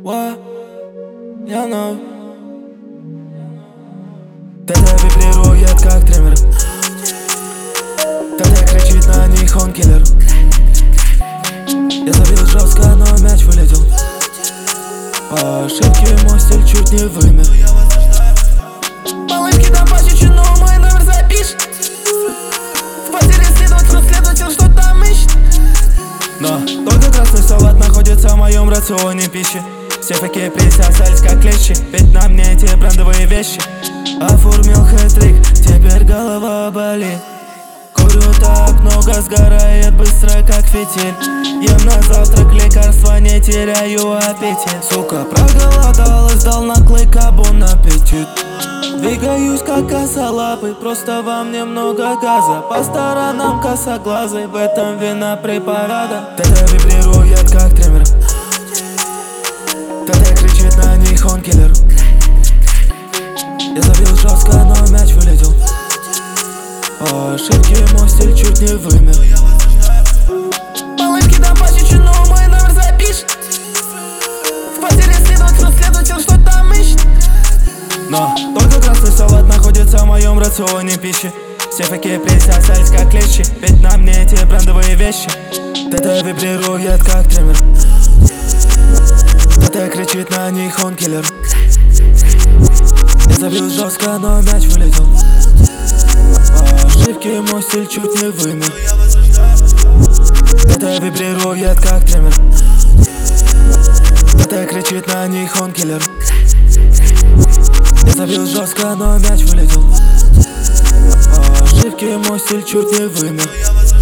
Я know. ТТ вибрирует как триммер. ТТ кричит на них, он киллер. Я забил жестко, но мяч вылетел. По ошибке мой стиль чуть не вымер. Малышки там по чуть-чуть, но мой номер запишь. В постели следователь, что там ищет. Но только красный салат находится в моем рационе пищи. Все факи присосались как клещи, ведь на мне эти брендовые вещи. Оформил хэт-трик, теперь голова болит. Курю так много, сгорает быстро как фитиль. Ем на завтрак лекарства, не теряю аппетит. Сука, проголодалась, дал наклейк, бон аппетит. Двигаюсь как косолапый, просто во мне много газа. По сторонам косоглазый, в этом вина препарата. ТТ вибрирует как триммер. ТТ кричит на них, он киллер. Я забил жестко, но мяч вылетел. По ошибке мой стиль чуть не вымер. Малышки там по чуть-чуть, но мой номер запишь. В постели следователь, что там ищет. Но только красный салат находится в моем рационе пищи. Все факи присосались как клещи, ведь на мне эти брендовые вещи. ТТ вибрирует как триммер. ТТ кричит на них, он киллер. Я забил жестко, но мяч вылетел. По ошибке мой стиль чуть не вымер. ТТ вибрирует как триммер. ТТ кричит на них, он киллер. Я забил жестко, но мяч вылетел. По ошибке мой стиль чуть не вымер.